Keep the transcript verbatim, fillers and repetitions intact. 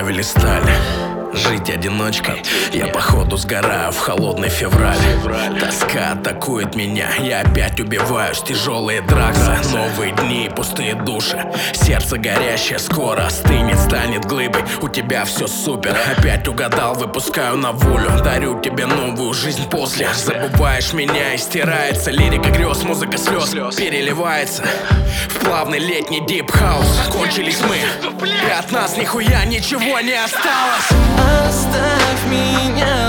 оставили сталь. Жить одиночкой, я походу сгораю в холодный февраль. Тоска атакует меня, я опять убиваюсь. Тяжелые драксы, новые дни, пустые души. Сердце горящее скоро остынет, станет глыбой. У тебя все супер, опять угадал, выпускаю на волю. Дарю тебе новую жизнь после. Забываешь меня и стирается лирика грез, музыка слез переливается в плавный летний дип-хаус. Кончились мы, и от нас нихуя ничего не осталось. Оставь меня